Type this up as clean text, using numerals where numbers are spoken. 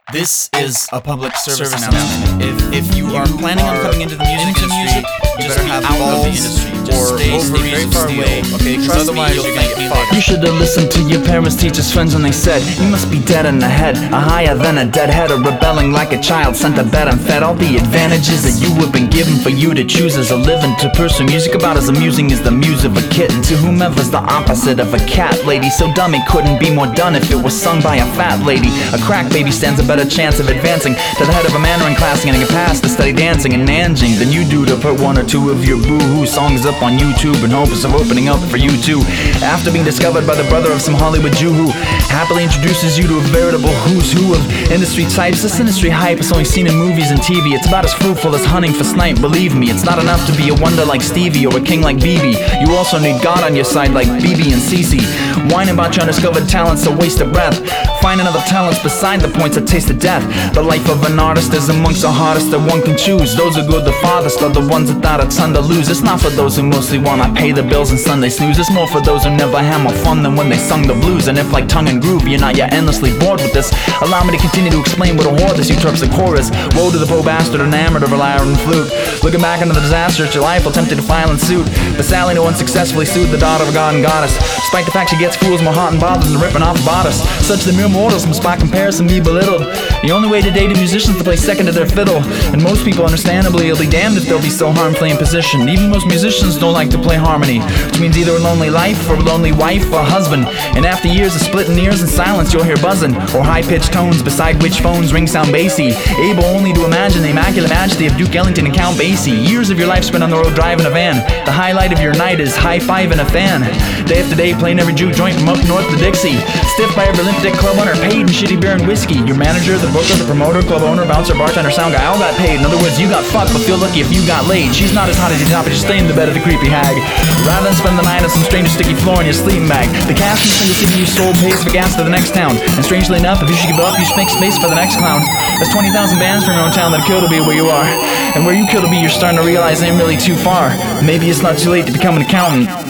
This is a public service announcement. If you are planning on coming into the music industry, you better have out of the industry. Just stay very far away, okay? Because otherwise you're gonna get fucked. You should have listened to your parents, teachers, friends when they said you must be dead in the head, a higher than a deadhead, or rebelling like a child sent to bed and fed all the advantages that you have been given for you to choose as a living. To pursue music about as amusing as the muse of a kitten, to whomever's the opposite of a cat lady. So dumb it couldn't be more done if it was sung by a fat lady. A crack baby stands a better chance of advancing to the head of a Mandarin class and getting a pass to study dancing in Nanjing than you do to put one or two of your boo-hoo songs up on YouTube in hopes of opening up for you too. After being discovered by the brother of some Hollywood Jew who happily introduces you to a veritable who's who of industry types. This industry hype is only seen in movies and TV. It's about as fruitful as hunting for snipe, believe me. It's not enough to be a wonder like Stevie or a king like BB. You also need God on your side like BB and CC. Whining about your undiscovered talent's a waste of breath. Finding other talents beside the points that taste of death. The life of an artist is amongst the hardest that one can choose. Those who go the farthest are the ones without a ton to lose. It's not for those who mostly wanna pay the bills and Sunday snooze. It's more for those who never had more fun than when they sung the blues. And if like tongue and groove you're not yet endlessly bored with this, allow me to continue to explain what a whore this usurps the chorus. Woe to the poor bastard enamored of a lyre and flute, looking back into the disaster at your life while tempted to file in suit. But Sally no one successfully sued the daughter of a god and goddess, despite the fact she gets fools more hot and bothered than ripping off a bodice. Such the mere mortals must by comparison be belittled. The only way today to musicians to play second to their fiddle, and most people understandably will be damned if they'll be so harmfully in position. Even most musicians don't like to play harmony, which means either a lonely life or a lonely wife or husband. And after years of splitting ears and silence you'll hear buzzing, or high-pitched tones beside which phones ring sound bassy, able only to imagine the immaculate majesty of Duke Ellington and Count Basie. Years of your life spent on the road driving a van. The highlight of your night is high-fiving a fan. Day after day playing every juke joint from up north to Dixie. Stiff by every limp dick club owner, paid in shitty beer and whiskey. Your manager, the booker, the promoter, club owner, bouncer, bartender, sound guy, all got paid. In other words, you got fucked, but feel lucky if you got laid. She's not as hot as you thought, but you stay in the bed of the creepy hag, rather than spend the night on some strange sticky floor in your sleeping bag. The cast and single CD you sold pays for gas to the next town. And strangely enough, if you should give up, you should make space for the next clown. There's 20,000 bands from your own town that kill to be where you are. And where you kill to be, you're starting to realize ain't really too far. Maybe it's not too late to become an accountant.